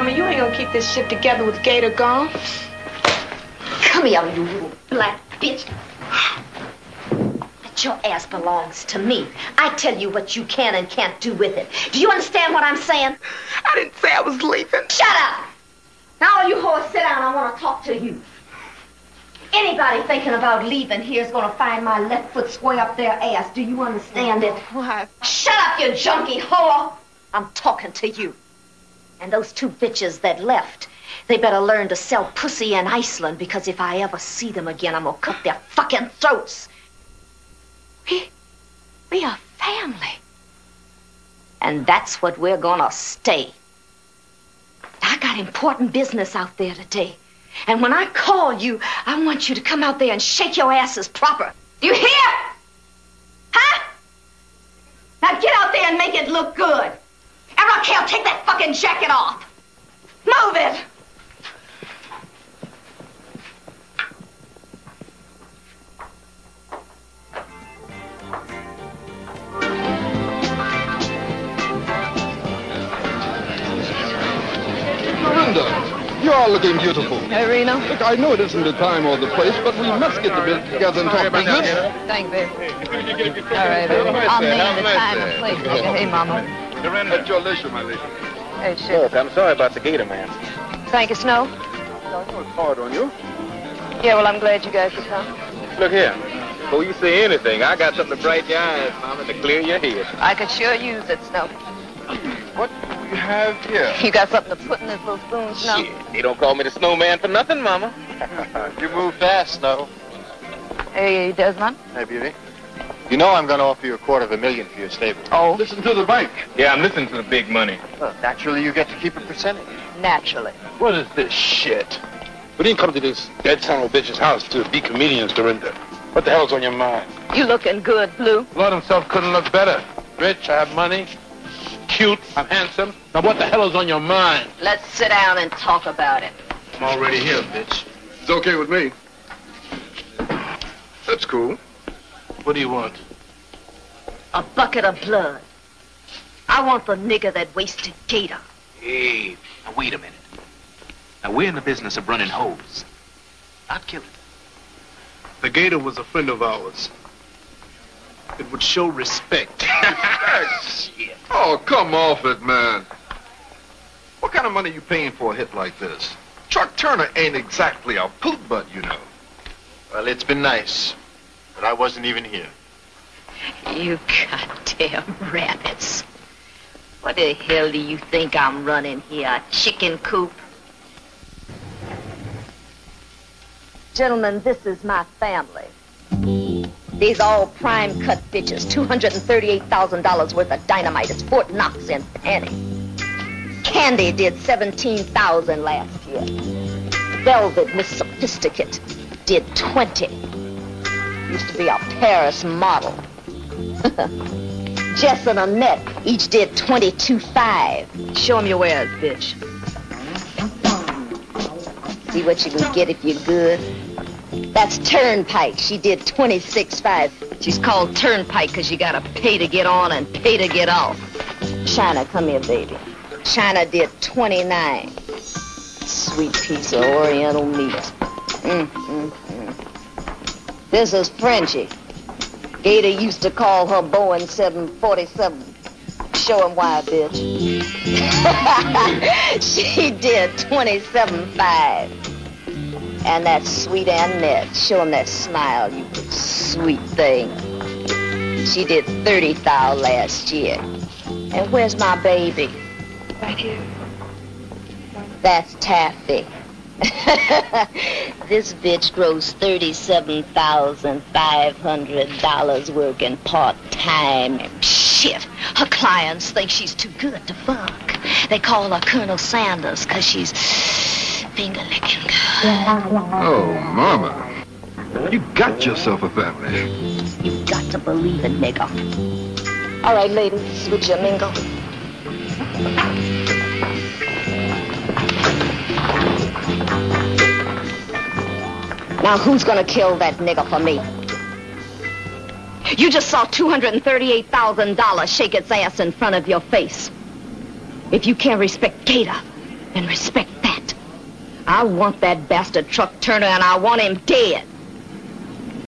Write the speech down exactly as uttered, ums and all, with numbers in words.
Mama, you ain't gonna keep this shit together with Gator gone. Come here, you little black bitch. But your ass belongs to me. I tell you what you can and can't do with it. Do you understand what I'm saying? I didn't say I was leaving. Shut up! Now all you whores sit down, I want to talk to you. Anybody thinking about leaving here is going to find my left foot square up their ass. Do you understand it? What? Shut up, you junkie whore! I'm talking to you. And those two bitches that left, they better learn to sell pussy in Iceland, because if I ever see them again, I'm going to cut their fucking throats. We, we are family. And that's what we're going to stay. I got important business out there today. And when I call you, I want you to come out there and shake your asses proper. Do you hear? Huh? Now get out there and make it look good. And Raquel, take that fucking jacket off. Move it. Miranda, you are looking beautiful. Hey, Reno. Look, I know it isn't the time or the place, but we must get the together and talk business. Thanks, baby. All right, baby. I'll name the time and place. Okay. Hey, Mama. At your leisure, my lady. Hey, shit. Look, I'm sorry about the gator, man. Thank you, Snow. I know it's hard on you. Yeah, well, I'm glad you guys could come. Look here. Before you say anything, I got something to brighten your eyes, Mama, to clear your head. I could sure use it, Snow. What do we have here? You got something to put in this little spoon, Snow? Shit, they don't call me the snowman for nothing, Mama. You move fast, Snow. Hey, Desmond. Hey, Beauty. You know I'm going to offer you a quarter of a million for your stable. Oh? Listen to the bank. Yeah, I'm listening to the big money. Well, naturally, you get to keep a percentage. Naturally. What is this shit? We didn't come to this dead son of a bitch's house to be comedians, Dorinda. What the hell's on your mind? You looking good, Blue. Lord himself couldn't look better. Rich, I have money. Cute, I'm handsome. Now what the hell is on your mind? Let's sit down and talk about it. I'm already here, bitch. It's okay with me. That's cool. What do you want? A bucket of blood. I want the nigger that wasted Gator. Hey, now wait a minute. Now we're in the business of running hoes, not killing. The Gator was a friend of ours. It would show respect. Shit. Oh, come off it, man. What kind of money are you paying for a hit like this? Chuck Turner ain't exactly a poop butt, you know. Well, it's been nice, but I wasn't even here. You goddamn rabbits. What the hell do you think I'm running here? A chicken coop? Gentlemen, this is my family. These all prime cut bitches. two hundred thirty-eight thousand dollars worth of dynamite. It's Fort Knox and Penny. Candy did seventeen thousand last year. Velvet Miss Sophisticate did twenty. Used to be a Paris model. Jess and Annette each did twenty-two five. Show 'em your wares, bitch. See what you can get if you're good. That's Turnpike. She did twenty-six five. She's called Turnpike because you gotta pay to get on and pay to get off. China, come here, baby. China did twenty-nine. Sweet piece of oriental meat. Mm, mm, mm. This is Frenchie. Gator used to call her Boeing seven forty-seven. Show him why, bitch. She did twenty-seven five. And that sweet Annette. Show him that smile, you sweet thing. She did thirty thou last year. And where's my baby? Right here. That's Taffy. This bitch grows thirty-seven thousand five hundred dollars working part-time. Shit, her clients think she's too good to fuck. They call her Colonel Sanders because she's finger-licking good. Oh, Mama. You got yourself a family. You got to believe it, nigga. All right, ladies, switch your mingle. Now, who's gonna kill that nigga for me? You just saw two hundred thirty-eight thousand dollars shake its ass in front of your face. If you can't respect Gator, And respect that. I want that bastard Truck Turner, and I want him dead.